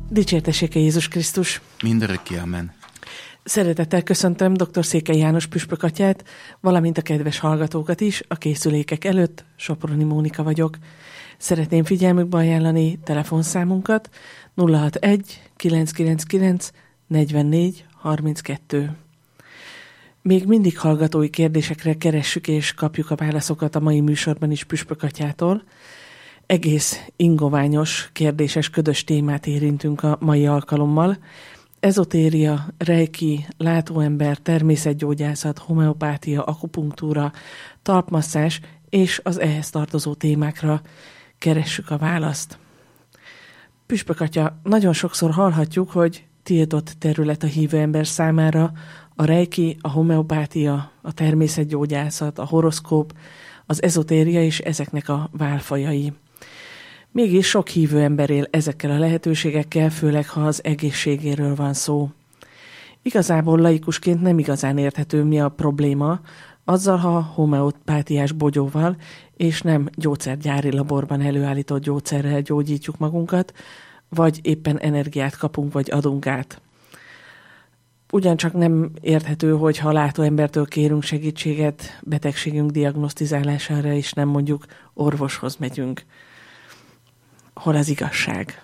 Dicsértessék Jézus Krisztus! Mindörökké, amen. Szeretettel köszöntöm dr. Székely János püspök atyát, valamint a kedves hallgatókat is, a készülékek előtt. Soproni Mónika vagyok. Szeretném figyelmükbe ajánlani telefonszámunkat 061 999 44 32. Még mindig hallgatói kérdésekre keressük és kapjuk a válaszokat a mai műsorban is püspök atyától. Egész ingoványos, kérdéses, ködös témát érintünk a mai alkalommal. Ezotéria, reiki, látóember, természetgyógyászat, homeopátia, akupunktúra, talpmasszázs és az ehhez tartozó témákra keressük a választ. Püspök atya, nagyon sokszor hallhatjuk, hogy tiltott terület a hívő ember számára a reiki, a homeopátia, a természetgyógyászat, a horoszkóp, az ezotéria és ezeknek a válfajai. Mégis sok hívő ember él ezekkel a lehetőségekkel, főleg ha az egészségéről van szó. Igazából laikusként nem igazán érthető, mi a probléma, azzal, ha homeopátiás bogyóval és nem gyógyszergyári laborban előállított gyógyszerrel gyógyítjuk magunkat, vagy éppen energiát kapunk, vagy adunk át. Ugyancsak nem érthető, hogy ha látóembertől kérünk segítséget betegségünk diagnosztizálására, és nem mondjuk orvoshoz megyünk. Hol az igazság?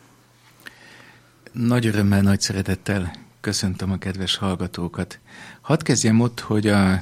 Nagy örömmel, nagy szeretettel köszöntöm a kedves hallgatókat. Hadd kezdjem ott, hogy a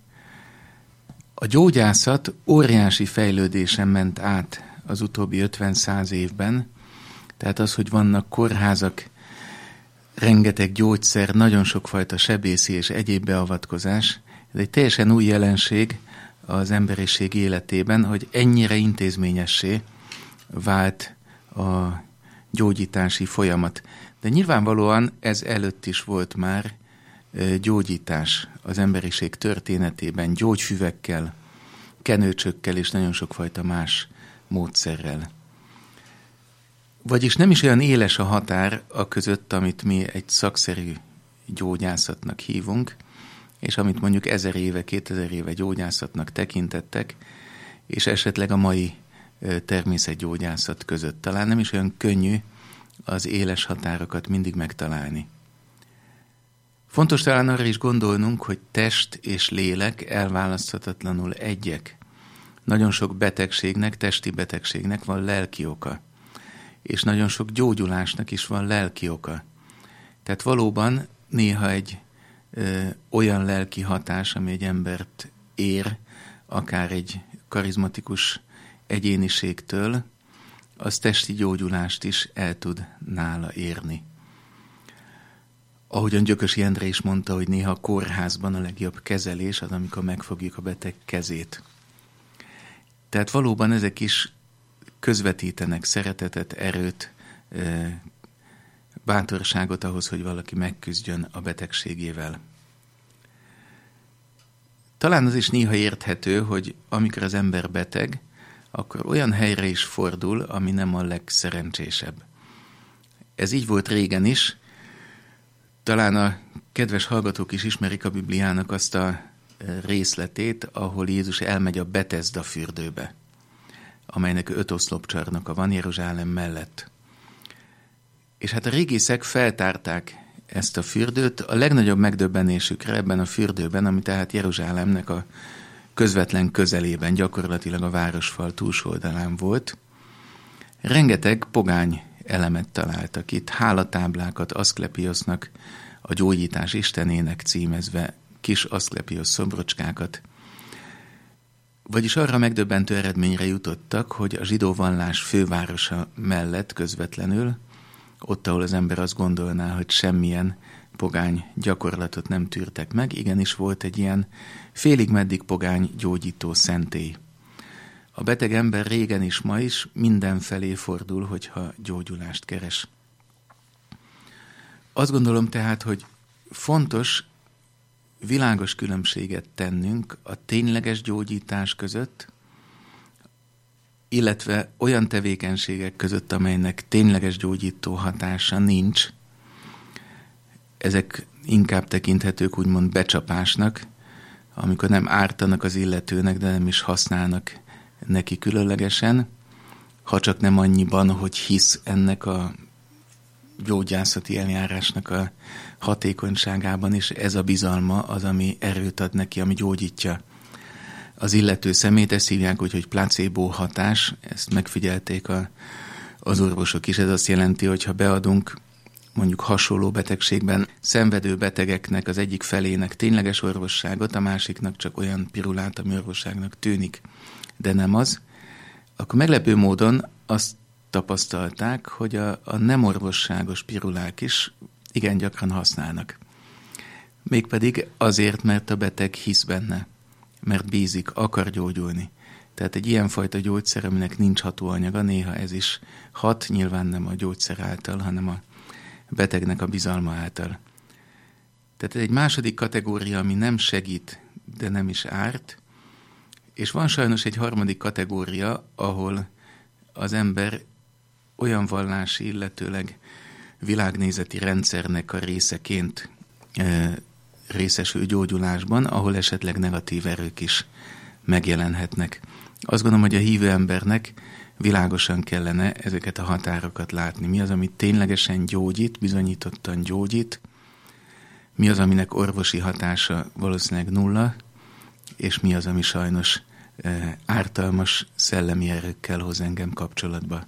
gyógyászat óriási fejlődésen ment át az utóbbi 50-100 évben. Tehát az, hogy vannak kórházak, rengeteg gyógyszer, nagyon sokfajta sebészi és egyéb beavatkozás. Ez egy teljesen új jelenség az emberiség életében, hogy ennyire intézményessé vált a gyógyítási folyamat. De nyilvánvalóan ez előtt is volt már gyógyítás az emberiség történetében, gyógyfüvekkel, kenőcsökkel és nagyon sokfajta más módszerrel. Vagyis nem is olyan éles a határ a között, amit mi egy szakszerű gyógyászatnak hívunk, és amit mondjuk 1000 éve, 2000 éve gyógyászatnak tekintettek, és esetleg a mai természetgyógyászat között. Talán nem is olyan könnyű az éles határokat mindig megtalálni. Fontos talán arra is gondolnunk, hogy test és lélek elválaszthatatlanul egyek. Nagyon sok betegségnek, testi betegségnek van lelki oka, és nagyon sok gyógyulásnak is van lelki oka. Tehát valóban néha egy olyan lelki hatás, ami egy embert ér, akár egy karizmatikus egyéniségtől, az testi gyógyulást is el tud nála érni. Ahogyan Gyökösi Endre is mondta, hogy néha a kórházban a legjobb kezelés az, amikor megfogjuk a beteg kezét. Tehát valóban ezek is közvetítenek szeretetet, erőt, bátorságot ahhoz, hogy valaki megküzdjön a betegségével. Talán az is néha érthető, hogy amikor az ember beteg, akkor olyan helyre is fordul, ami nem a legszerencsésebb. Ez így volt régen is. Talán a kedves hallgatók is ismerik a Bibliának azt a részletét, ahol Jézus elmegy a Betesda fürdőbe, amelynek 5 oszlopcsarnoka van Jeruzsálem mellett. És hát a régészek feltárták ezt a fürdőt, a legnagyobb megdöbbenésükre ebben a fürdőben, ami tehát Jeruzsálemnek a közvetlen közelében, gyakorlatilag a városfal túlsó oldalán volt. Rengeteg pogány elemet találtak itt, hálatáblákat Aszklepiosznak, a gyógyítás istenének címezve, kis Aszklepiosz szobrocskákat. Vagyis arra megdöbbentő eredményre jutottak, hogy a zsidó vallás fővárosa mellett közvetlenül, ott, ahol az ember azt gondolná, hogy semmilyen pogány gyakorlatot nem tűrtek meg, igenis volt egy ilyen félig-meddig pogány gyógyító szentély. A beteg ember régen is, ma is mindenfelé fordul, hogyha gyógyulást keres. Azt gondolom tehát, hogy fontos világos különbséget tennünk a tényleges gyógyítás között, illetve olyan tevékenységek között, amelynek tényleges gyógyító hatása nincs. Ezek inkább tekinthetők úgymond becsapásnak, amikor nem ártanak az illetőnek, de nem is használnak neki különlegesen, ha csak nem annyiban, hogy hisz ennek a gyógyászati eljárásnak a hatékonyságában is ez a bizalma az, ami erőt ad neki, ami gyógyítja az illető személyt. Ezt hívják úgy, hogy placebo hatás, ezt megfigyelték az orvosok is. Ez azt jelenti, hogy ha beadunk mondjuk hasonló betegségben szenvedő betegeknek az egyik felének tényleges orvosságot, a másiknak csak olyan pirulát, ami orvosságnak tűnik, de nem az, akkor meglepő módon azt tapasztalták, hogy a nem orvosságos pirulák is igen gyakran használnak. Mégpedig azért, mert a beteg hisz benne, mert bízik, akar gyógyulni. Tehát egy ilyenfajta gyógyszer, aminek nincs hatóanyaga, néha ez is hat, nyilván nem a gyógyszer által, hanem a betegnek a bizalma által. Tehát ez egy második kategória, ami nem segít, de nem is árt, és van sajnos egy harmadik kategória, ahol az ember olyan vallási, illetőleg világnézeti rendszernek a részeként részesül gyógyulásban, ahol esetleg negatív erők is megjelenhetnek. Azt gondolom, hogy a hívő embernek világosan kellene ezeket a határokat látni. Mi az, ami ténylegesen gyógyít, bizonyítottan gyógyít, mi az, aminek orvosi hatása valószínűleg nulla, és mi az, ami sajnos ártalmas szellemi erőkkel hoz engem kapcsolatba.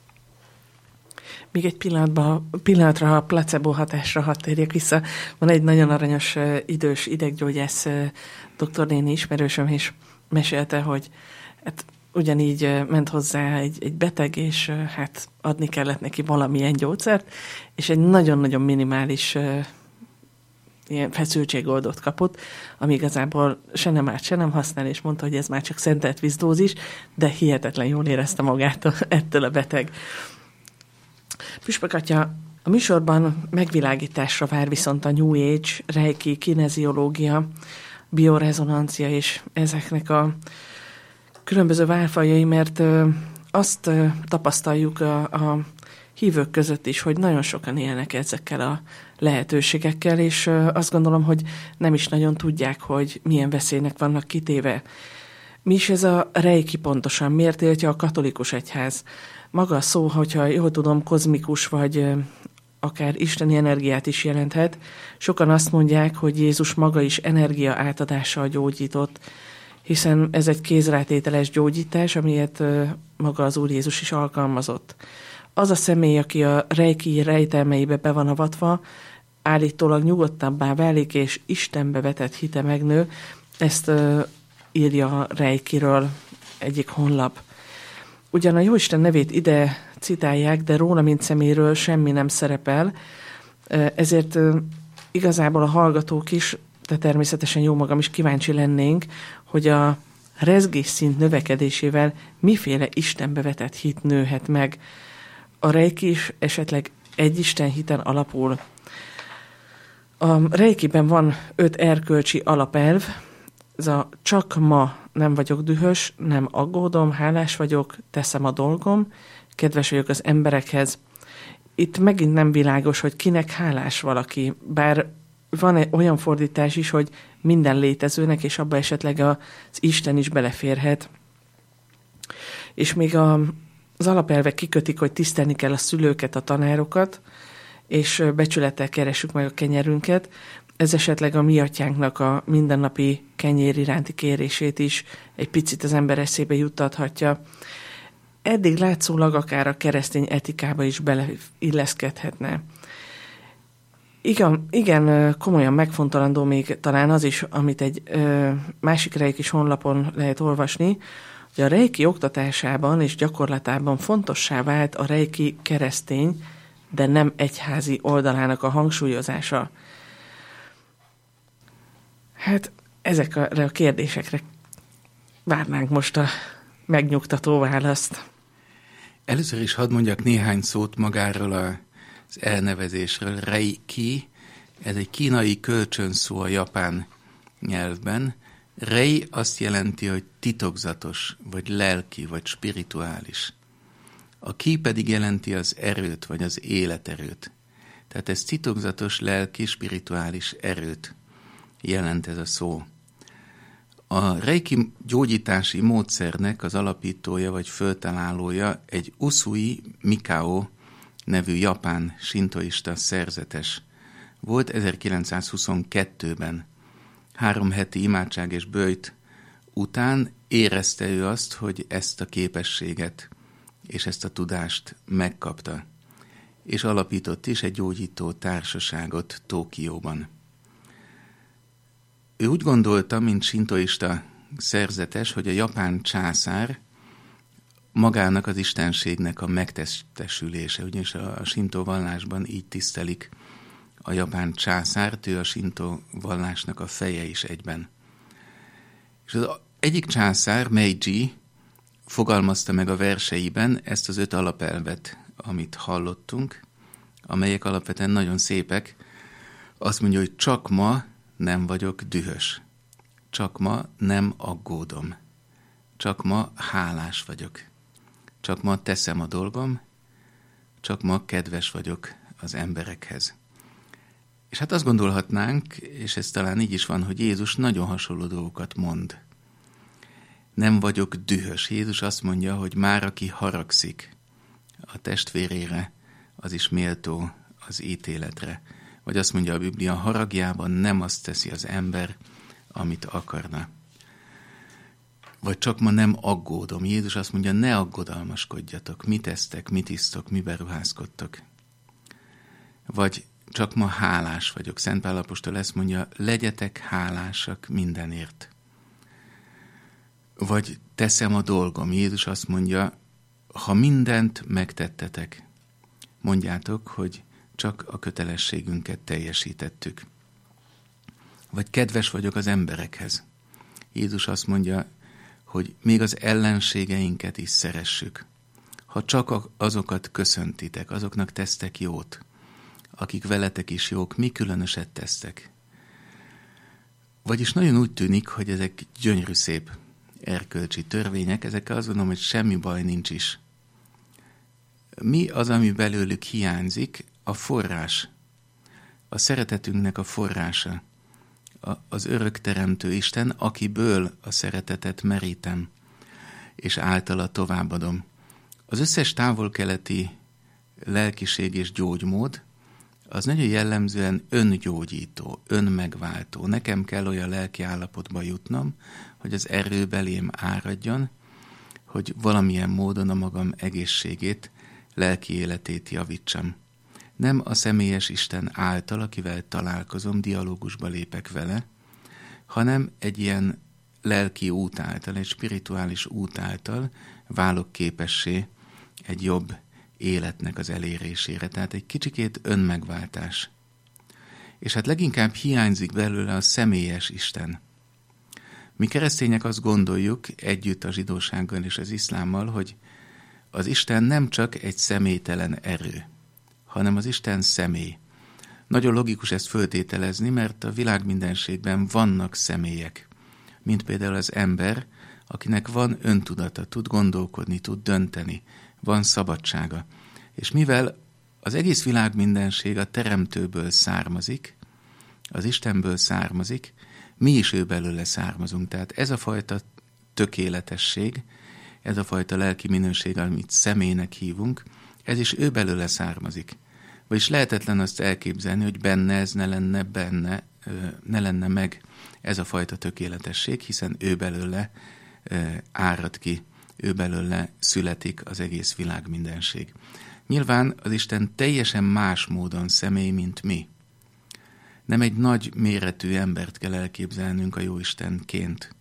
Még egy pillanatra a placebo hatásra hadd térjek vissza. Van egy nagyon aranyos idős ideggyógyász doktornéni ismerősöm, és mesélte, hogy hát ugyanígy ment hozzá egy beteg, és hát adni kellett neki valamilyen gyógyszert, és egy nagyon-nagyon minimális ilyen feszültségoldót kapott, ami igazából se nem árt, se nem használ, és mondta, hogy ez már csak szentelt vízdózis, de hihetetlen jól érezte magát ettől a beteg. Püspök atya, a műsorban megvilágításra vár viszont a New Age, reiki, kineziológia, biorezonancia és ezeknek a különböző válfajai, mert azt tapasztaljuk a hívők között is, hogy nagyon sokan élnek ezekkel a lehetőségekkel, és azt gondolom, hogy nem is nagyon tudják, hogy milyen veszélynek vannak kitéve. Mi is ez a reiki pontosan? Miért éltje a katolikus egyház? Maga a szó, hogyha jól tudom, kozmikus vagy akár isteni energiát is jelenthet. Sokan azt mondják, hogy Jézus maga is energia átadással gyógyított, hiszen ez egy kézrátételes gyógyítás, amilyet maga az Úr Jézus is alkalmazott. Az a személy, aki a reiki rejtelmeibe be van avatva, állítólag nyugodtabbá válik, és Istenbe vetett hite megnő. Ezt írja a reikiről egyik honlap. Ugyan a Jóisten nevét ide citálják, de róla, mint személyről semmi nem szerepel, ezért igazából a hallgatók is, de természetesen jó magam is kíváncsi lennénk, hogy a rezgésszint növekedésével miféle Istenbe vetett hit nőhet meg. A reiki is esetleg egy Isten hiten alapul. A reikiben van 5 erkölcsi alapelv, ez a csak ma nem vagyok dühös, nem aggódom, hálás vagyok, teszem a dolgom, kedves vagyok az emberekhez. Itt megint nem világos, hogy kinek hálás valaki, bár van olyan fordítás is, hogy minden létezőnek, és abba esetleg az Isten is beleférhet. És még az alapelvek kikötik, hogy tisztelni kell a szülőket, a tanárokat, és becsülettel keressük meg a kenyerünket. Ez esetleg a mi atyánknak a mindennapi kenyér iránti kérését is egy picit az ember eszébe juttathatja. Eddig látszólag akár a keresztény etikába is beleilleszkedhetne. Igen, komolyan megfontolandó még talán az is, amit egy másik reiki honlapon lehet olvasni, hogy a reiki oktatásában és gyakorlatában fontossá vált a reiki keresztény, de nem egyházi oldalának a hangsúlyozása. Hát ezekre a kérdésekre várnánk most a megnyugtató választ. Először is hadd mondjak néhány szót magáról az elnevezésről. Reiki, ez egy kínai kölcsönszó a japán nyelvben. Rei azt jelenti, hogy titokzatos, vagy lelki, vagy spirituális. A ki pedig jelenti az erőt, vagy az életerőt. Tehát ez titokzatos, lelki, spirituális erőt jelent ez a szó. A reiki gyógyítási módszernek az alapítója vagy föltalálója egy Usui Mikao nevű japán sintoista szerzetes volt 1922-ben. 3 heti imádság és böjt után érezte ő azt, hogy ezt a képességet és ezt a tudást megkapta, és alapított is egy gyógyító társaságot Tokióban. Ő úgy gondolta, mint sintoista szerzetes, hogy a japán császár magának az istenségnek a megtestesülése, ugyanis a sintó vallásban így tisztelik a japán császárt, ő a sintó vallásnak a feje is egyben. És az egyik császár, Meiji, fogalmazta meg a verseiben ezt az 5 alapelvet, amit hallottunk, amelyek alapvetően nagyon szépek. Azt mondja, hogy csak ma nem vagyok dühös, csak ma nem aggódom, csak ma hálás vagyok, csak ma teszem a dolgom, csak ma kedves vagyok az emberekhez. És hát azt gondolhatnánk, és ez talán így is van, hogy Jézus nagyon hasonló dolgokat mond. Nem vagyok dühös. Jézus azt mondja, hogy már aki haragszik a testvérére, az is méltó az ítéletre. Vagy azt mondja a Biblia, haragjában nem azt teszi az ember, amit akarna. Vagy csak ma nem aggódom. Jézus azt mondja, ne aggodalmaskodjatok, mit esztek, mit isztok, miben ruházkodtok. Vagy csak ma hálás vagyok. Szent Pál apostol ezt mondja, legyetek hálásak mindenért. Vagy teszem a dolgom. Jézus azt mondja, ha mindent megtettetek, mondjátok, hogy csak a kötelességünket teljesítettük. Vagy kedves vagyok az emberekhez. Jézus azt mondja, hogy még az ellenségeinket is szeressük. Ha csak azokat köszöntitek, azoknak tesztek jót, akik veletek is jók, mi különöset tesztek. Vagyis nagyon úgy tűnik, hogy ezek gyönyörű szép erkölcsi törvények, ezekkel azt gondolom, hogy semmi baj nincs is. Mi az, ami belőlük hiányzik? A forrás. A szeretetünknek a forrása. Az örökteremtő Isten, akiből a szeretetet merítem, és általa továbbadom. Az összes távol-keleti lelkiség és gyógymód, az nagyon jellemzően öngyógyító, önmegváltó. Nekem kell olyan lelki állapotba jutnom, hogy az erő belém áradjon, hogy valamilyen módon a magam egészségét, lelki életét javítsam. Nem a személyes Isten által, akivel találkozom, dialógusba lépek vele, hanem egy ilyen lelki út által, egy spirituális út által válok képessé egy jobb életnek az elérésére. Tehát egy kicsikét önmegváltás. És hát leginkább hiányzik belőle a személyes Isten. Mi keresztények azt gondoljuk együtt a zsidósággal és az iszlámmal, hogy az Isten nem csak egy személytelen erő, hanem az Isten személy. Nagyon logikus ezt föltételezni, mert a világmindenségben vannak személyek, mint például az ember, akinek van öntudata, tud gondolkodni, tud dönteni, van szabadsága. És mivel az egész világmindenség a Teremtőből származik, az Istenből származik, mi is ő belőle származunk. Tehát ez a fajta tökéletesség, ez a fajta lelki minőség, amit személynek hívunk, ez is ő belőle származik. Vagyis lehetetlen azt elképzelni, hogy benne ez ne lenne meg ez a fajta tökéletesség, hiszen ő belőle árad ki, ő belőle születik az egész világmindenség. Nyilván az Isten teljesen más módon személy, mint mi. Nem egy nagy méretű embert kell elképzelnünk a Jóistenként.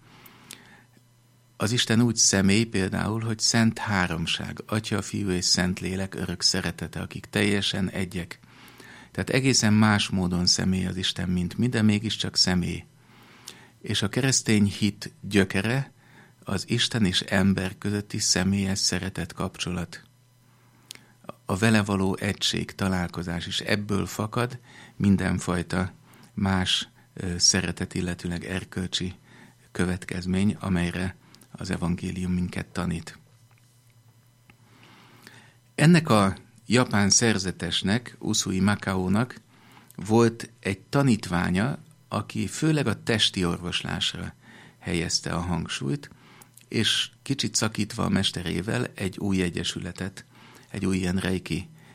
Az Isten úgy személy például, hogy szent háromság, Atya, Fiú és Szentlélek örök szeretete, akik teljesen egyek. Tehát egészen más módon személy az Isten, mint mi, de mégiscsak személy. És a keresztény hit gyökere az Isten és ember közötti személyes szeretet kapcsolat. A vele való egység, találkozás is ebből fakad mindenfajta más szeretet, illetőleg erkölcsi következmény, amelyre az evangélium minket tanít. Ennek a japán szerzetesnek, Usui Makaónak volt egy tanítványa, aki főleg a testi orvoslásra helyezte a hangsúlyt, és kicsit szakítva a mesterével egy új egyesületet, egy új ilyen reiki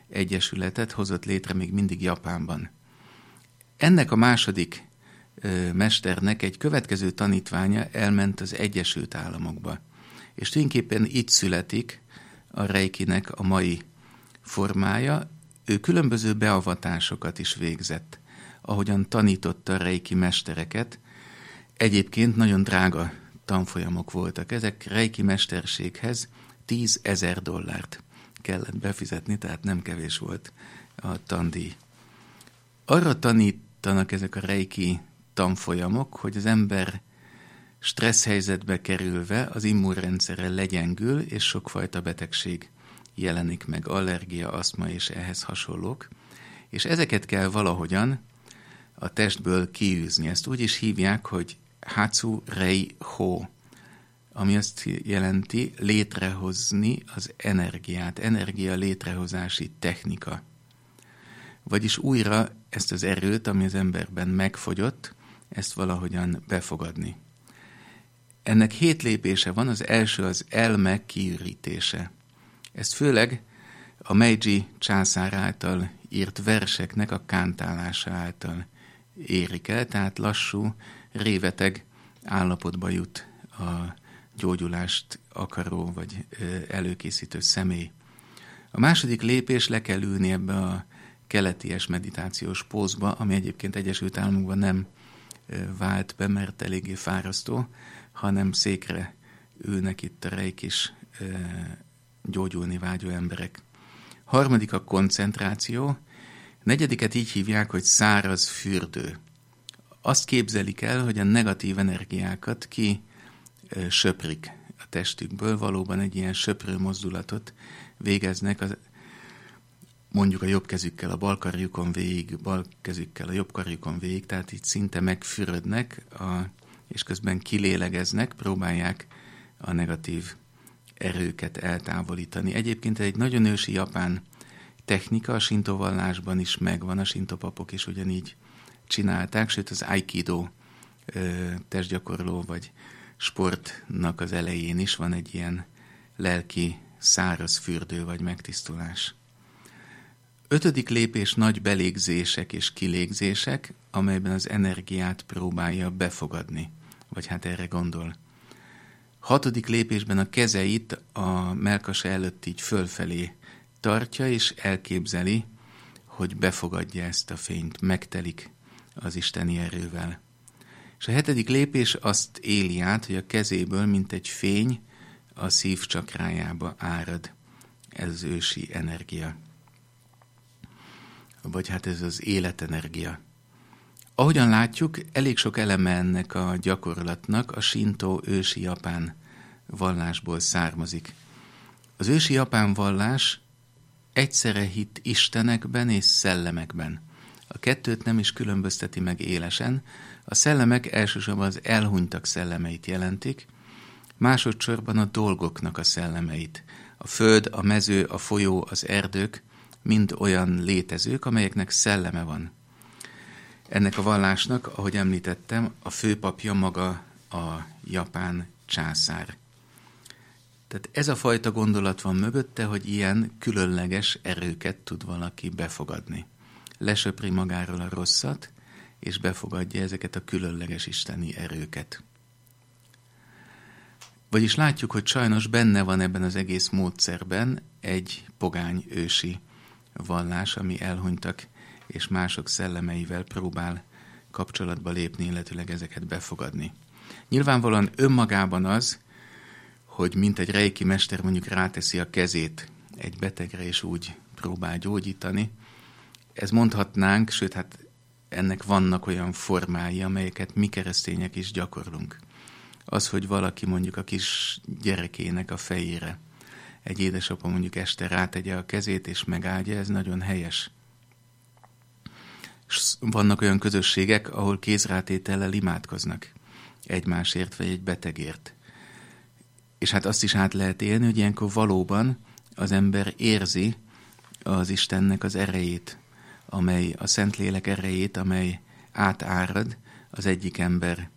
egyesületet hozott létre még mindig Japánban. Ennek a második mesternek egy következő tanítványa elment az Egyesült Államokba. És tulajdonképpen itt születik a reikinek a mai formája. Ő különböző beavatásokat is végzett, ahogyan tanította a reiki mestereket. Egyébként nagyon drága tanfolyamok voltak. Ezek reiki mesterséghez $10,000 kellett befizetni, tehát nem kevés volt a tandíj. Arra tanítanak ezek a reiki tanfolyamok, hogy az ember stressz helyzetbe kerülve az immunrendszere legyengül, és sokfajta betegség jelenik meg, allergia, asztma és ehhez hasonlók, és ezeket kell valahogyan a testből kiűzni. Ezt úgy is hívják, hogy Hatsu Rei Ho, ami azt jelenti létrehozni az energiát, energia létrehozási technika. Vagyis újra ezt az erőt, ami az emberben megfogyott, ezt valahogyan befogadni. Ennek 7 lépése van, az első az elme kiürítése. Ezt főleg a Meiji császár által írt verseknek a kántállása által érik el, tehát lassú, réveteg állapotba jut a gyógyulást akaró vagy előkészítő személy. A második lépés, le kell ülni ebbe a keleties meditációs pózba, ami egyébként Egyesült Államokban nem vált be, mert eléggé fárasztó, hanem székre ülnek itt a reikis gyógyulni vágyó emberek. Harmadik a koncentráció, negyediket így hívják, hogy száraz fürdő. Azt képzelik el, hogy a negatív energiákat söprik a testükből, valóban egy ilyen söprő mozdulatot végeznek, mondjuk a jobb kezükkel a bal karjukon végig, bal kezükkel a jobb karjukon végig, tehát így szinte megfürödnek, és közben kilélegeznek, próbálják a negatív erőket eltávolítani. Egyébként egy nagyon ősi japán technika, a sintó vallásban is megvan, a sintó papok is ugyanígy csinálták, sőt az aikido testgyakorló vagy sportnak az elején is van egy ilyen lelki száraz fürdő vagy megtisztulás. 5. lépés nagy belégzések és kilégzések, amelyben az energiát próbálja befogadni, vagy hát erre gondol. 6. lépésben a kezeit a mellkasa előtt így fölfelé tartja, és elképzeli, hogy befogadja ezt a fényt, megtelik az isteni erővel. És a 7. lépés azt éli át, hogy a kezéből, mint egy fény, a szív csakrájába árad ez az ősi energia. Vagy hát ez az életenergia. Ahogyan látjuk, elég sok eleme ennek a gyakorlatnak a sintó ősi japán vallásból származik. Az ősi japán vallás egyszerre hitt istenekben és szellemekben. A kettőt nem is különbözteti meg élesen. A szellemek elsősorban az elhunytak szellemeit jelentik, másodszorban a dolgoknak a szellemeit. A föld, a mező, a folyó, az erdők mind olyan létezők, amelyeknek szelleme van. Ennek a vallásnak, ahogy említettem, a főpapja maga a japán császár. Tehát ez a fajta gondolat van mögötte, hogy ilyen különleges erőket tud valaki befogadni. Lesöpri magáról a rosszat, és befogadja ezeket a különleges isteni erőket. Vagyis látjuk, hogy sajnos benne van ebben az egész módszerben egy pogány ősi vallás, ami elhunytak és mások szellemeivel próbál kapcsolatba lépni, illetőleg ezeket befogadni. Nyilvánvalóan önmagában az, hogy mint egy reiki mester mondjuk ráteszi a kezét egy betegre, és úgy próbál gyógyítani, ez mondhatnánk, sőt, hát ennek vannak olyan formái, amelyeket mi keresztények is gyakorlunk. Az, hogy valaki mondjuk a kis gyerekének a fejére, egy édesapa mondjuk este rátegye a kezét és megáldja, ez nagyon helyes. És vannak olyan közösségek, ahol kézrátétellel imádkoznak egymásért vagy egy betegért. És hát azt is át lehet élni, hogy ilyenkor valóban az ember érzi az Istennek az erejét, amely a Szentlélek erejét, amely átárad az egyik ember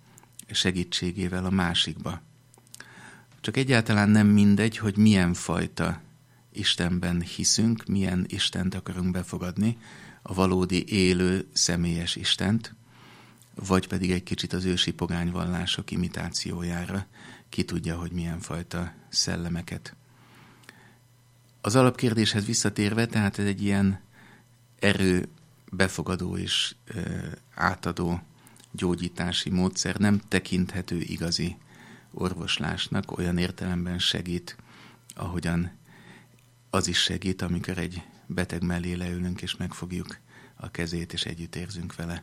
segítségével a másikba. Csak egyáltalán nem mindegy, hogy milyen fajta Istenben hiszünk, milyen Istent akarunk befogadni, a valódi élő, személyes Istent, vagy pedig egy kicsit az ősi pogányvallások imitációjára, ki tudja, hogy milyen fajta szellemeket. Az alapkérdéshez visszatérve, tehát ez egy ilyen erő befogadó és átadó gyógyítási módszer, nem tekinthető igazi orvoslásnak, olyan értelemben segít, ahogyan az is segít, amikor egy beteg mellé leülünk és megfogjuk a kezét és együtt érzünk vele.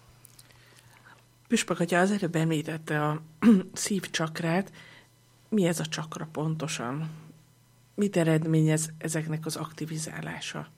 Püspök atya az előbb említette a szívcsakrát. Mi ez a csakra pontosan? Mit eredményez ezeknek az aktivizálása?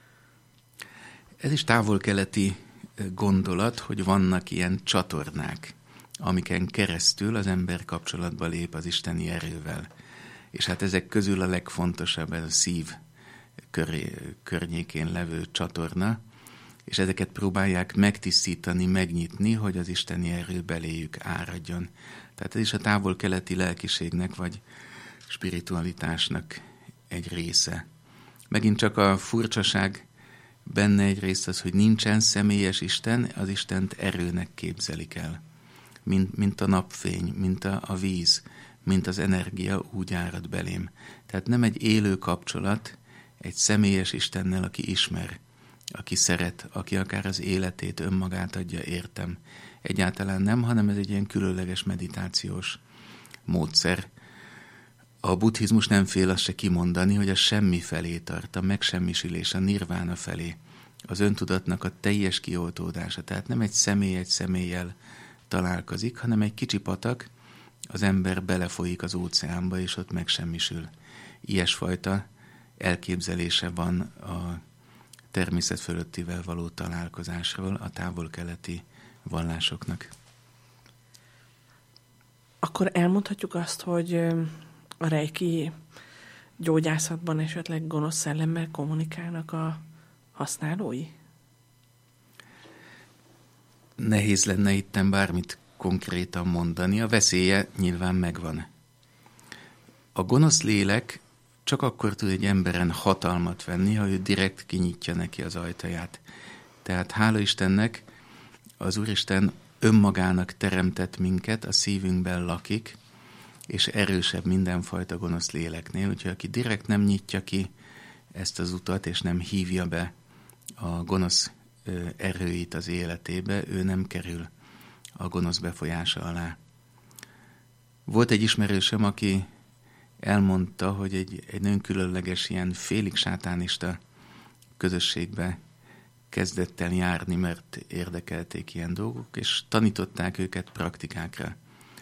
Ez is távol-keleti gondolat, hogy vannak ilyen csatornák, amiken keresztül az ember kapcsolatba lép az isteni erővel. És hát ezek közül a legfontosabb ez a szív környékén levő csatorna, és ezeket próbálják megtisztítani, megnyitni, hogy az isteni erő beléjük áradjon. Tehát ez is a távol-keleti lelkiségnek vagy spiritualitásnak egy része. Megint csak a furcsaság benne egyrészt az, hogy nincsen személyes Isten, az Istent erőnek képzelik el. Mint a napfény, mint a víz, mint az energia úgy árad belém. Tehát nem egy élő kapcsolat egy személyes Istennel, aki ismer, aki szeret, aki akár az életét, önmagát adja, értem. Egyáltalán nem, hanem ez egy ilyen különleges meditációs módszer. A buddhizmus nem fél azt se kimondani, hogy a semmi felé tart, a megsemmisülés, a nirvána felé, az öntudatnak a teljes kioltódása. Tehát nem egy személy egy személlyel találkozik, hanem egy kicsi patak, az ember belefolyik az óceánba, és ott megsemmisül. Ilyesfajta elképzelése van a természet fölöttivel való találkozásról a távol-keleti vallásoknak. Akkor elmondhatjuk azt, hogy a reiki gyógyászatban esetleg gonosz szellemmel kommunikálnak a használói? Nehéz lenne itten bármit konkrétan mondani, a veszélye nyilván megvan. A gonosz lélek csak akkor tud egy emberen hatalmat venni, ha ő direkt kinyitja neki az ajtaját. Tehát hála Istennek, az Úristen önmagának teremtett minket, a szívünkben lakik, és erősebb mindenfajta gonosz léleknél, úgyhogy aki direkt nem nyitja ki ezt az utat, és nem hívja be a gonosz erőit az életébe, ő nem kerül a gonosz befolyása alá. Volt egy ismerősöm, aki elmondta, hogy egy nagyon különleges, ilyen félig sátánista közösségbe kezdett el járni, mert érdekelték ilyen dolgok, és tanították őket praktikákra.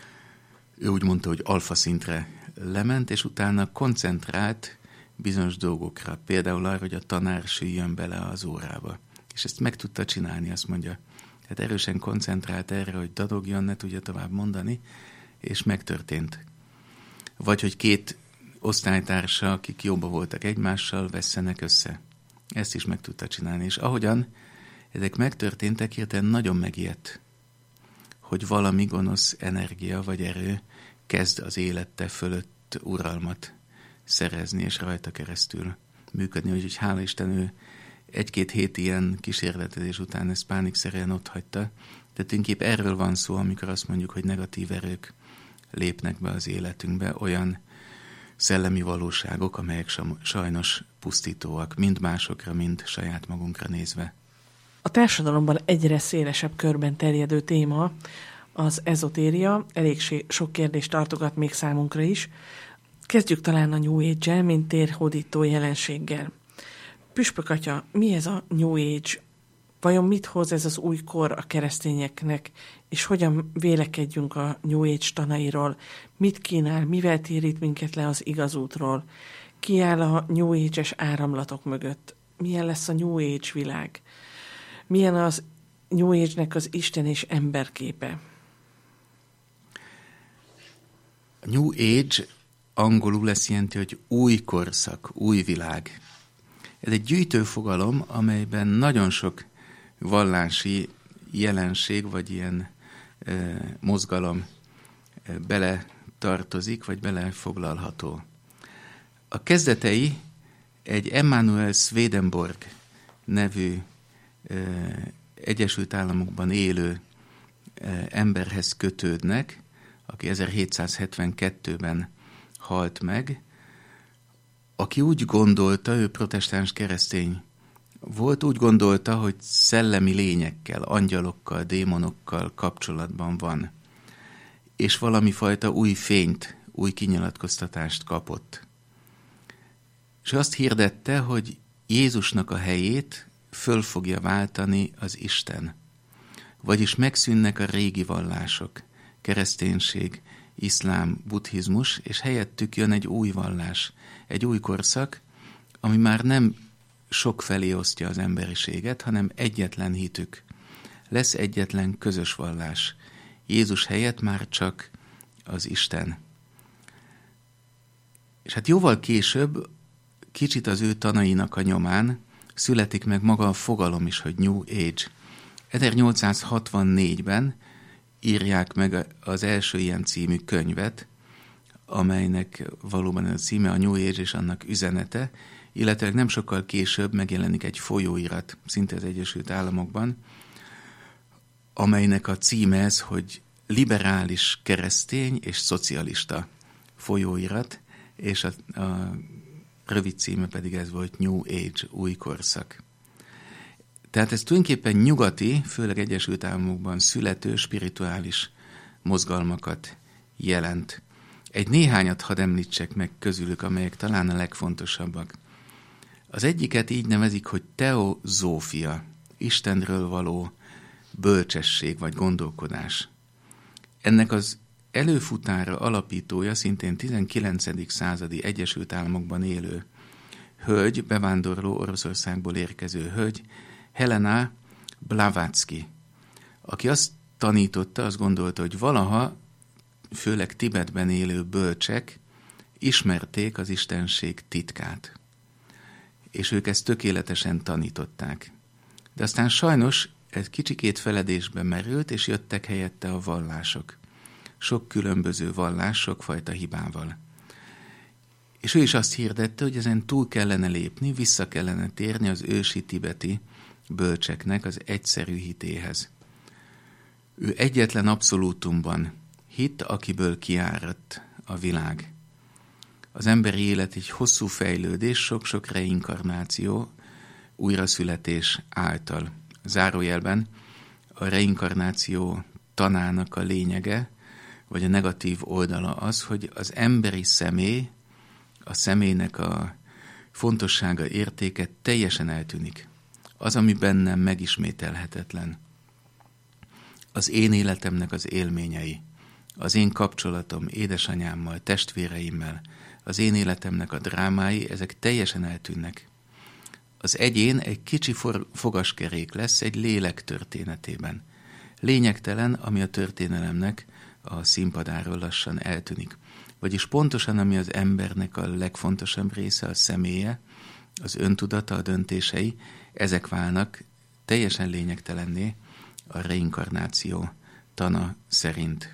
Ő úgy mondta, hogy alfa szintre lement, és utána koncentrált bizonyos dolgokra. Például arra, hogy a tanár süljön bele az órába. És ezt meg tudta csinálni, azt mondja. Tehát erősen koncentrált erre, hogy dadogjon, ne tudja tovább mondani, és megtörtént. Vagy, hogy két osztálytársa, akik jobban voltak egymással, vesszenek össze. Ezt is meg tudta csinálni. És ahogyan ezek megtörténtek, hirtelen nagyon megijedt, hogy valami gonosz energia vagy erő kezd az élete fölött uralmat szerezni, és rajta keresztül működni. Úgyhogy hála Isten, ő egy-két hét ilyen kísérletezés után ezt pánikszerűen otthagyta. De tulajdonképp erről van szó, amikor azt mondjuk, hogy negatív erők lépnek be az életünkbe, olyan szellemi valóságok, amelyek sajnos pusztítóak, mind másokra, mind saját magunkra nézve. A társadalomban egyre szélesebb körben terjedő téma az ezotéria, elég sok kérdést tartogat még számunkra is. Kezdjük talán a New Age-el, mint térhódító jelenséggel. Püspök atya, mi ez a New Age? Vajon mit hoz ez az új kor a keresztényeknek, és hogyan vélekedjünk a New Age tanairól? Mit kínál, mivel térít minket le az igaz útról? Ki áll a New Age-es áramlatok mögött? Milyen lesz a New Age világ? Milyen az New Age-nek az Isten és emberképe? A New Age angolul ezt jelenti, hogy új korszak, új világ. Ez egy gyűjtő fogalom, amelyben nagyon sok vallási jelenség, vagy ilyen mozgalom bele tartozik, vagy belefoglalható. A kezdetei egy Emanuel Swedenborg nevű Egyesült Államokban élő emberhez kötődnek, aki 1772-ben halt meg, aki úgy gondolta, ő protestáns keresztény volt, úgy gondolta, hogy szellemi lényekkel, angyalokkal, démonokkal kapcsolatban van, és valami fajta új fényt, új kinyilatkoztatást kapott. És azt hirdette, hogy Jézusnak a helyét föl fogja váltani az Isten. Vagyis megszűnnek a régi vallások, kereszténység, iszlám, buddhizmus, és helyettük jön egy új vallás, egy új korszak, ami már nem sok felé osztja az emberiséget, hanem egyetlen hitük. Lesz egyetlen közös vallás. Jézus helyett már csak az Isten. És hát jóval később, kicsit az ő tanainak a nyomán születik meg maga a fogalom is, hogy New Age. 1864-ben írják meg az első ilyen című könyvet, amelynek valóban a címe a New Age és annak üzenete, illetve nem sokkal később megjelenik egy folyóirat, szinte az Egyesült Államokban, amelynek a címe ez, hogy liberális, keresztény és szocialista folyóirat, és a rövid címe pedig ez volt New Age, új korszak. Tehát ez tulajdonképpen nyugati, főleg Egyesült Államokban születő spirituális mozgalmakat jelent. Egy néhányat hadd említsek meg közülük, amelyek talán a legfontosabbak. Az egyiket így nevezik, hogy teozófia, Istenről való bölcsesség vagy gondolkodás. Ennek az előfutára alapítója szintén 19. századi Egyesült Államokban élő hölgy, bevándorló Oroszországból érkező hölgy, Helena Blavatsky, aki azt tanította, azt gondolta, hogy valaha, főleg Tibetben élő bölcsek ismerték az istenség titkát, és ők ezt tökéletesen tanították. De aztán sajnos ez kicsikét feledésbe merült, és jöttek helyette a vallások. Sok különböző vallás, sokfajta hibával. És ő is azt hirdette, hogy ezen túl kellene lépni, vissza kellene térni az ősi tibeti bölcseknek az egyszerű hitéhez. Ő egyetlen abszolútumban hitt, akiből kiáradt a világ. Az emberi élet egy hosszú fejlődés, sok-sok reinkarnáció, újraszületés által. Zárójelben a reinkarnáció tanának a lényege, vagy a negatív oldala az, hogy az emberi személy, a személynek a fontossága, értéke teljesen eltűnik. Az, ami bennem megismételhetetlen. Az én életemnek az élményei, az én kapcsolatom édesanyámmal, testvéreimmel, az én életemnek a drámái, ezek teljesen eltűnnek. Az egyén egy kicsi fogaskerék lesz egy lélek történetében. Lényegtelen, ami a történelemnek a színpadáról lassan eltűnik. Vagyis pontosan, ami az embernek a legfontosabb része, a személye, az öntudata, a döntései, ezek válnak teljesen lényegtelenné a reinkarnáció tana szerint.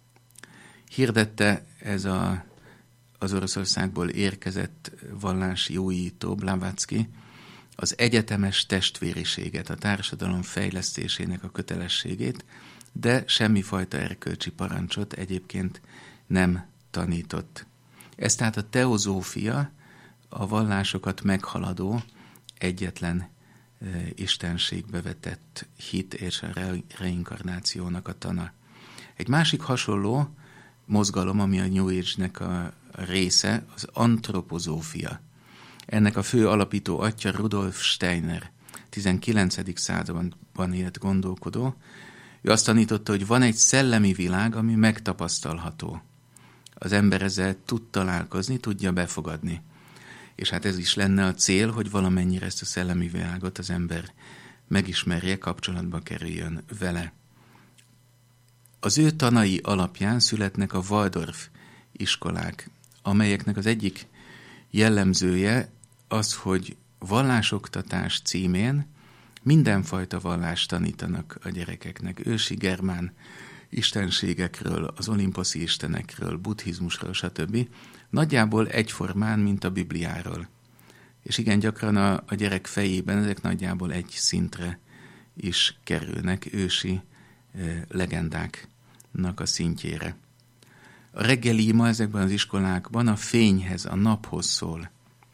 Hirdette ez az Oroszországból érkezett vallási újító Blavatsky az egyetemes testvériséget, a társadalom fejlesztésének a kötelességét, de semmifajta erkölcsi parancsot egyébként nem tanított. Ez tehát a teozófia, a vallásokat meghaladó, egyetlen istenségbe vetett hit és a reinkarnációnak a tana. Egy másik hasonló mozgalom, ami a New Age-nek a része, az antropozófia. Ennek a fő alapító atya Rudolf Steiner, 19. században élt gondolkodó. Ő azt tanította, hogy van egy szellemi világ, ami megtapasztalható. Az ember ezzel tud találkozni, tudja befogadni. És hát ez is lenne a cél, hogy valamennyire ezt a szellemi világot az ember megismerje, kapcsolatba kerüljön vele. Az ő tanai alapján születnek a Waldorf iskolák, amelyeknek az egyik jellemzője az, hogy vallásoktatás címén mindenfajta vallást tanítanak a gyerekeknek. Ősi germán istenségekről, az olimposzi istenekről, buddhizmusról, stb. Nagyjából egyformán, mint a Bibliáról. És igen, gyakran a gyerek fejében ezek nagyjából egy szintre is kerülnek, ősi legendáknak a szintjére. A reggeli ima ezekben az iskolákban a fényhez, a naphoz szól.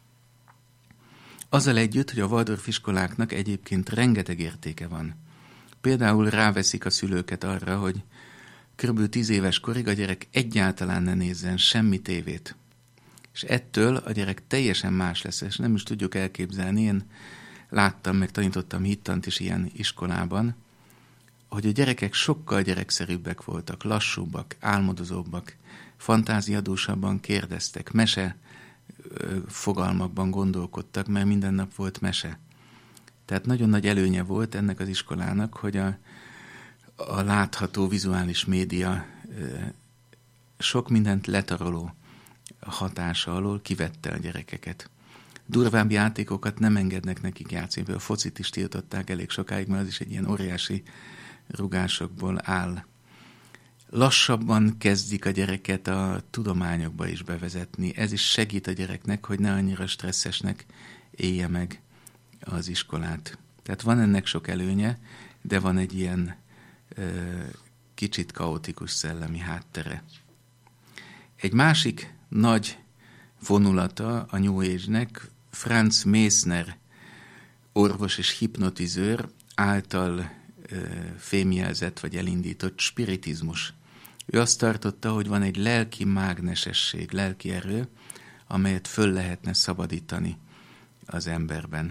Azzal együtt, hogy a Waldorf iskoláknak egyébként rengeteg értéke van. Például ráveszik a szülőket arra, hogy kb. 10 éves korig a gyerek egyáltalán ne nézzen semmi tévét. És ettől a gyerek teljesen más lesz, és nem is tudjuk elképzelni. Én láttam, meg tanítottam hittant is ilyen iskolában, hogy a gyerekek sokkal gyerekszerűbbek voltak, lassúbbak, álmodozóbbak, fantáziadúsabban kérdeztek, mese fogalmakban gondolkodtak, mert minden nap volt mese. Tehát nagyon nagy előnye volt ennek az iskolának, hogy a látható vizuális média sok mindent letaroló hatása alól kivette a gyerekeket. Durvább játékokat nem engednek nekik játszani, a focit is tiltották elég sokáig, mert az is egy ilyen óriási rugásokból áll. Lassabban kezdik a gyereket a tudományokba is bevezetni. Ez is segít a gyereknek, hogy ne annyira stresszesnek élje meg az iskolát. Tehát van ennek sok előnye, de van egy ilyen kicsit kaotikus szellemi háttere. Egy másik nagy vonulata a New Age-nek Franz Mesner, orvos és hipnotizőr által fémjelzett vagy elindított spiritizmus. Ő azt tartotta, hogy van egy lelki mágnesesség, lelki erő, amelyet föl lehetne szabadítani az emberben.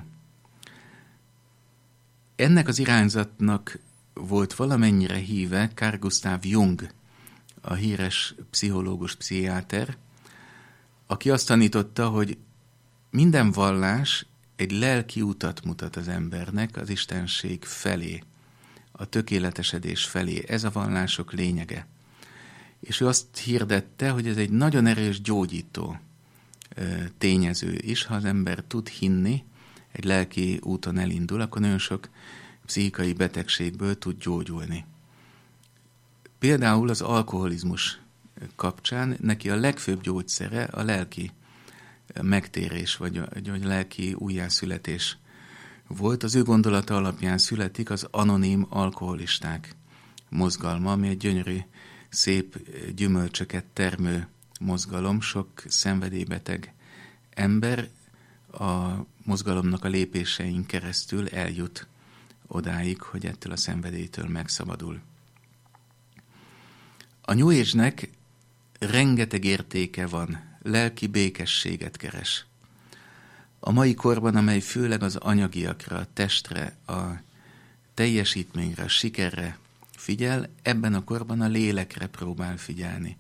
Ennek az irányzatnak volt valamennyire híve Carl Gustav Jung, a híres pszichológus, pszichiáter, aki azt tanította, hogy minden vallás egy lelki utat mutat az embernek az istenség felé, a tökéletesedés felé. Ez a vallások lényege. És ő azt hirdette, hogy ez egy nagyon erős gyógyító tényező is, ha az ember tud hinni, egy lelki úton elindul, akkor nagyon sok pszichikai betegségből tud gyógyulni. Például az alkoholizmus kapcsán neki a legfőbb gyógyszere a lelki megtérés, vagy a lelki újjászületés volt. Az ő gondolata alapján születik az anonim alkoholisták mozgalma, ami egy gyönyörű, szép gyümölcsöket termő mozgalom. Sok szenvedélybeteg ember a mozgalomnak a lépésein keresztül eljut odáig, hogy ettől a szenvedélytől megszabadul. A New Age-nek rengeteg értéke van, lelki békességet keres. A mai korban, amely főleg az anyagiakra, a testre, a teljesítményre, a sikerre figyel, ebben a korban a lélekre próbál figyelni.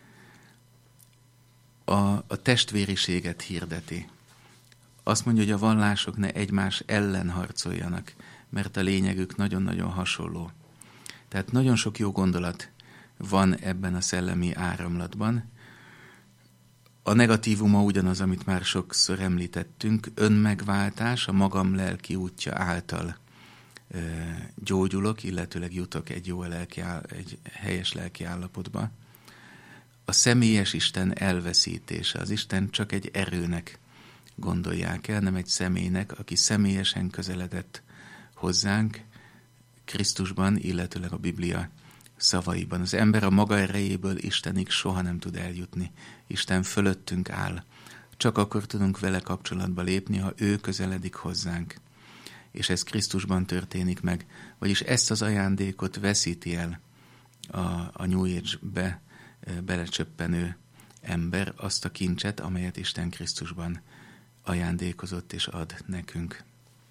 A testvériséget hirdeti. Azt mondja, hogy a vallások ne egymás ellen harcoljanak, mert a lényegük nagyon-nagyon hasonló. Tehát nagyon sok jó gondolat van ebben a szellemi áramlatban. A negatívuma ugyanaz, amit már sokszor említettünk, önmegváltás, a magam lelki útja által gyógyulok, illetőleg jutok egy egy helyes lelki állapotba. A személyes Isten elveszítése. Az Isten csak egy erőnek gondolják el, nem egy személynek, aki személyesen közeledett hozzánk Krisztusban, illetőleg a Biblia szavaiban. Az ember a maga erejéből Istenig soha nem tud eljutni. Isten fölöttünk áll. Csak akkor tudunk vele kapcsolatba lépni, ha ő közeledik hozzánk. És ez Krisztusban történik meg. Vagyis ezt az ajándékot veszíti el a New Age-be belecsöppenő ember, azt a kincset, amelyet Isten Krisztusban ajándékozott és ad nekünk.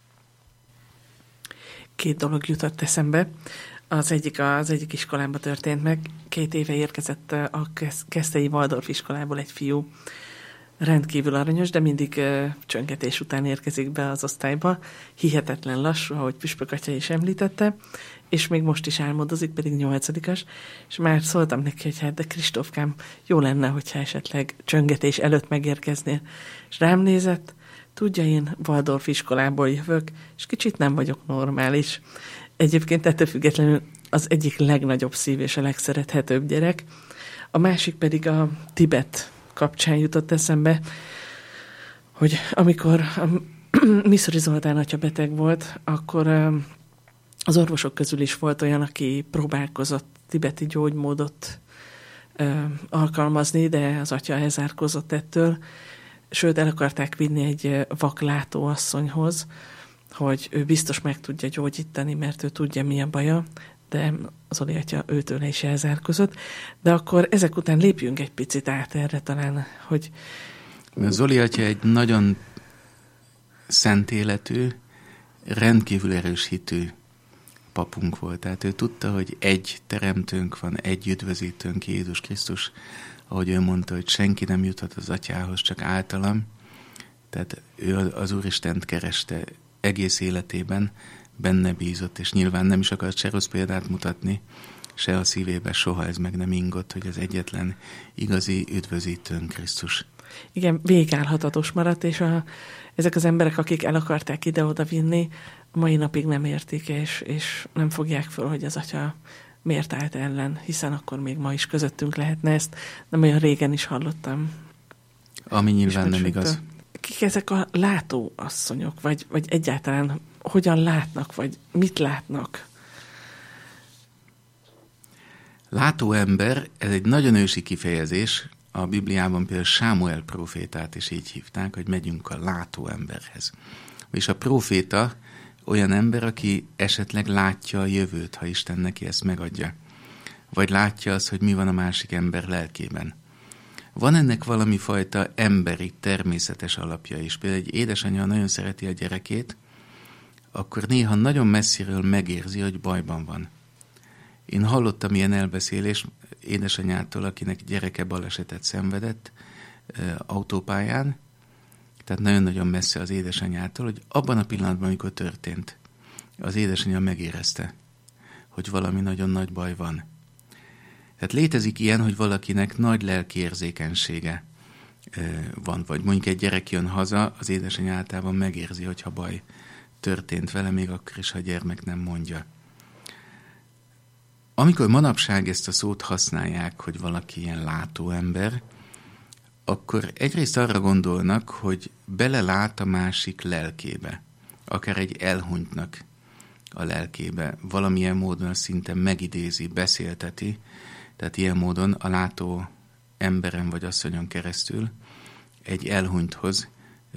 2 dolog jutott eszembe. Az egyik iskolában történt meg. 2 éve érkezett a Keszthelyi Waldorf iskolából egy fiú. Rendkívül aranyos, de mindig csöngetés után érkezik be az osztályba. Hihetetlen lassú, ahogy Püspök atya is említette, és még most is álmodozik, pedig 8-as, és már szóltam neki, hogy hát de Kristófkám, jó lenne, hogyha esetleg csöngetés előtt megérkeznél. És rám nézett, tudja, én Waldorf iskolából jövök, és kicsit nem vagyok normális. Egyébként ettől függetlenül az egyik legnagyobb szív és a legszerethetőbb gyerek. A másik pedig a Tibet kapcsán jutott eszembe, hogy amikor Miszori Zoltán atya beteg volt, akkor az orvosok közül is volt olyan, aki próbálkozott tibeti gyógymódot alkalmazni, de az atya elzárkózott ettől, sőt el akarták vinni egy vaklátó asszonyhoz, hogy ő biztos meg tudja gyógyítani, mert ő tudja, mi a baja, de Zoli atya őtőle is elzárkózott. De akkor ezek után lépjünk egy picit át erre talán, hogy... Zoli atya egy nagyon szent életű, rendkívül erős hitű papunk volt. Tehát ő tudta, hogy egy teremtőnk van, egy üdvözítőnk, Jézus Krisztus, ahogy ő mondta, hogy senki nem juthat az atyához, csak általam. Tehát ő az Úristent kereste egész életében, benne bízott, és nyilván nem is akart se rossz példát mutatni, se a szívébe soha ez meg nem ingott, hogy az egyetlen igazi üdvözítőnk Krisztus. Igen, végállhatatos maradt, és ezek az emberek, akik el akarták ide-oda vinni, a mai napig nem értik, és nem fogják föl, hogy az atya miért állt ellen, hiszen akkor még ma is közöttünk lehetne, ezt nem olyan régen is hallottam. Ami nyilván nem igaz. Kik ezek a látóasszonyok, vagy egyáltalán hogyan látnak, vagy mit látnak? Látóember, ez egy nagyon ősi kifejezés. A Bibliában például Sámuel prófétát is így hívták, hogy megyünk a látóemberhez. És a próféta olyan ember, aki esetleg látja a jövőt, ha Isten neki ezt megadja. Vagy látja azt, hogy mi van a másik ember lelkében. Van ennek valami fajta emberi, természetes alapja is. Például egy édesanyja nagyon szereti a gyerekét, akkor néha nagyon messziről megérzi, hogy bajban van. Én hallottam ilyen elbeszélést édesanyától, akinek gyereke balesetet szenvedett autópályán, tehát nagyon-nagyon messze az édesanyától, hogy abban a pillanatban, amikor történt, az édesanyja megérezte, hogy valami nagyon nagy baj van. Tehát létezik ilyen, hogy valakinek nagy lelki érzékenysége van, vagy mondjuk egy gyerek jön haza, az édesanyja általában megérzi, hogyha baj történt vele, még akkor is, ha a gyermek nem mondja. Amikor manapság ezt a szót használják, hogy valaki ilyen látóember, akkor egyrészt arra gondolnak, hogy belelát a másik lelkébe, akár egy elhunytnak a lelkébe, valamilyen módon szinte megidézi, beszélteti, tehát ilyen módon a látó emberen vagy asszonyon keresztül egy elhunythoz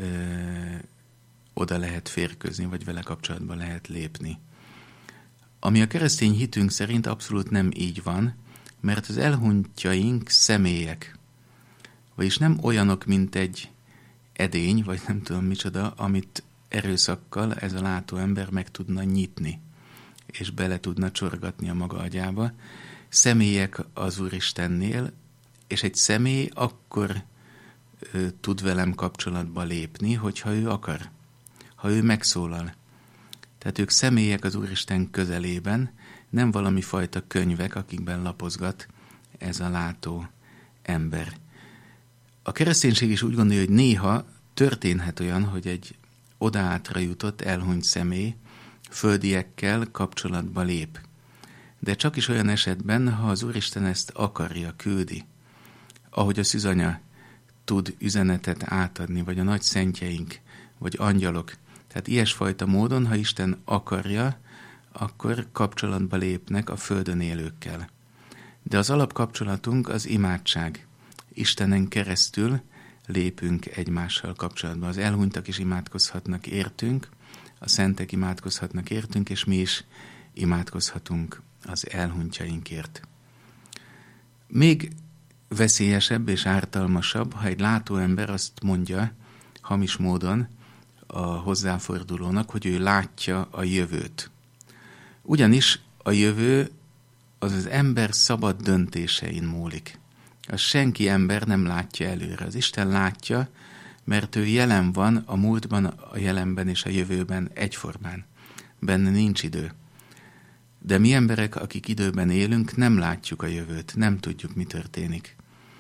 oda lehet férkőzni, vagy vele kapcsolatban lehet lépni. Ami a keresztény hitünk szerint abszolút nem így van, mert az elhunytjaink személyek, vagyis nem olyanok, mint egy edény, vagy nem tudom micsoda, amit erőszakkal ez a látó ember meg tudna nyitni, és bele tudna csorgatni a maga agyába. Személyek az Úristennél, és egy személy akkor tud velem kapcsolatba lépni, hogyha ő akar, ha ő megszólal. Tehát ők személyek az Úristen közelében, nem valami fajta könyvek, akikben lapozgat ez a látó ember. A kereszténység is úgy gondolja, hogy néha történhet olyan, hogy egy odaátra jutott, elhunyt személy földiekkel kapcsolatba lép. De csak is olyan esetben, ha az Úristen ezt akarja, küldi. Ahogy a szűzanya tud üzenetet átadni, vagy a nagy szentjeink, vagy angyalok. Tehát ilyesfajta módon, ha Isten akarja, akkor kapcsolatba lépnek a földön élőkkel. De az alapkapcsolatunk az imádság. Istenen keresztül lépünk egymással kapcsolatba. Az elhunytak is imádkozhatnak értünk, a szentek imádkozhatnak értünk, és mi is imádkozhatunk az elhunytjainkért. Még veszélyesebb és ártalmasabb, ha egy látóember azt mondja hamis módon a hozzáfordulónak, hogy ő látja a jövőt. Ugyanis a jövő az az ember szabad döntésein múlik. Az senki ember nem látja előre. Az Isten látja, mert ő jelen van a múltban, a jelenben és a jövőben egyformán. Benne nincs idő. De mi emberek, akik időben élünk, nem látjuk a jövőt, nem tudjuk, mi történik.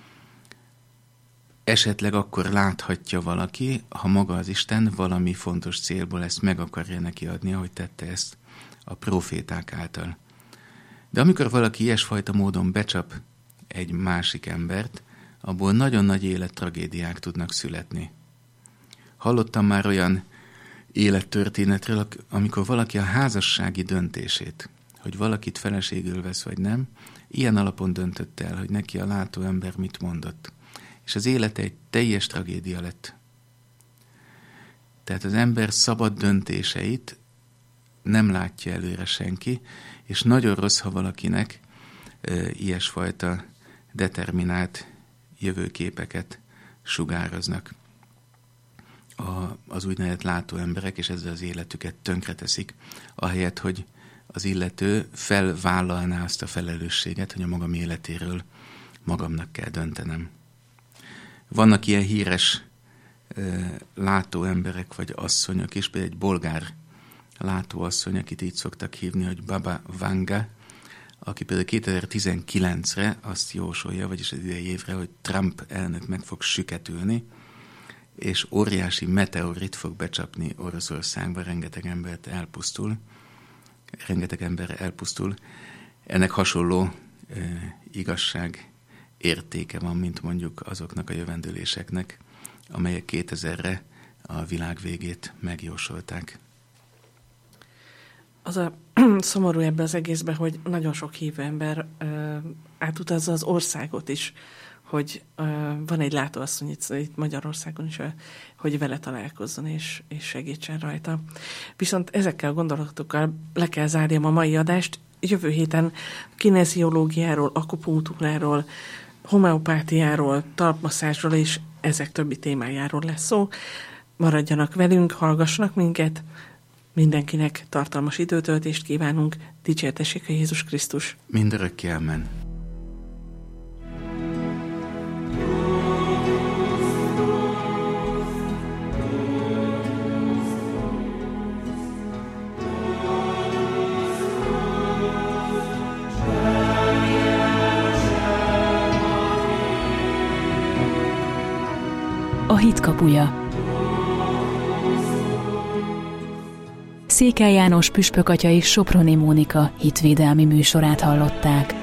Esetleg akkor láthatja valaki, ha maga az Isten valami fontos célból ezt meg akarja neki adni, ahogy tette ezt a próféták által. De amikor valaki ilyesfajta módon becsap egy másik embert, abból nagyon nagy élettragédiák tudnak születni. Hallottam már olyan élettörténetről, amikor valaki a házassági döntését, hogy valakit feleségül vesz vagy nem, ilyen alapon döntött el, hogy neki a látóember mit mondott. És az élete egy teljes tragédia lett. Tehát az ember szabad döntéseit nem látja előre senki, és nagyon rossz, ha valakinek ilyesfajta determinált jövőképeket sugároznak az úgynevezett látóemberek, és ezzel az életüket tönkreteszik, ahelyett, hogy az illető felvállalná azt a felelősséget, hogy a magam életéről magamnak kell döntenem. Vannak ilyen híres látóemberek vagy asszonyok is, például egy bolgár látóasszony, akit így szoktak hívni, hogy Baba Vanga, aki például 2019-re azt jósolja, vagyis az idei évre, hogy Trump elnök meg fog süketülni, és óriási meteorit fog becsapni Oroszországba, rengeteg ember elpusztul. Ennek hasonló igazság értéke van, mint mondjuk azoknak a jövendőléseknek, amelyek 2000-re a világ végét megjósolták. Az a szomorú ebben az egészben, hogy nagyon sok hívő ember átutazza az országot is, hogy van egy látóasszony itt Magyarországon is, hogy vele találkozzon és segítsen rajta. Viszont ezekkel a gondolatokkal le kell zárjam a mai adást. Jövő héten kineziológiáról, akupunktúráról, homeopátiáról, talpmasszázsról és ezek többi témájáról lesz szó. Maradjanak velünk, hallgassanak minket. Mindenkinek tartalmas időtöltést kívánunk. Dicsértessék a Jézus Krisztus. Mindörökké amen. A hit kapuja. Székely János püspök atya és Soproni Mónika hitvédelmi műsorát hallották.